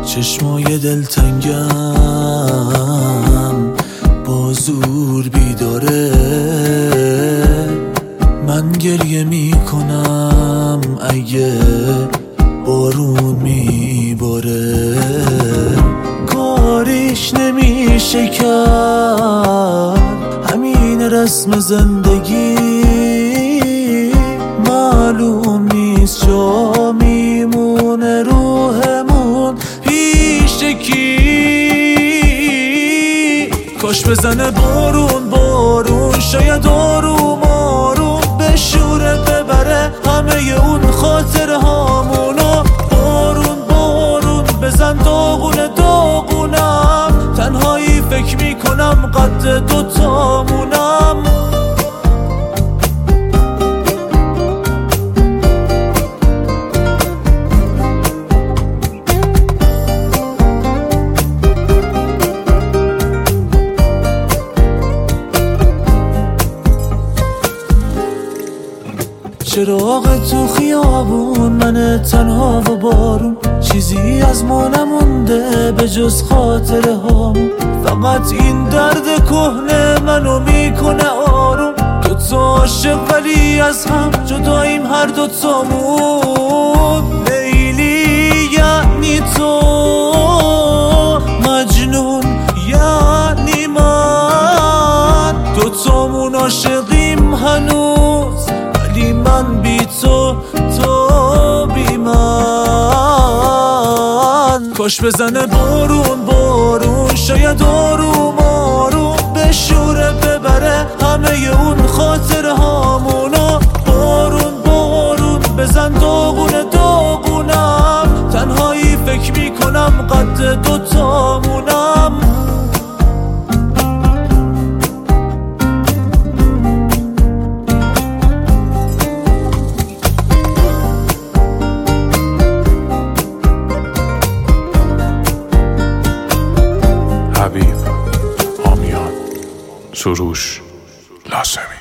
چشمای دلتنگم با زور بیداره، من گریه میکنم اگه بارون میباره. کاریش نمیشه کرد، همین رسم زندگی. معلوم نیست جا میمونه روحمون پیش کی. کاش بزنه بارون بارون، شاید آروم آروم بشوره ببره همه اون خاطره هامونو. بارون بارون بزن داغونه داغونم، تنهایی فکر میکنم قد دوتامونم. چراغ تو خیابون، من تنها و بارون، چیزی از ما نمونده به جز خاطره هامون. فقط این درد کهنه منو میکنه آروم. دوتا عاشق ولی از هم جداییم هر دوتامون. لیلی یعنی تو، مجنون یعنی من، دوتامون عاشقیم هنوز، ولی من بی تو تو بی من. کاش بزنه بارون بارون، شاید آروم آروم بشوره ببره همه اون خاطره هامونو. بارون بارون بزن داغونه داغونم، تنهایی فکر میکنم قد دوتامونم. حبیب آمیان، سروش لازمی.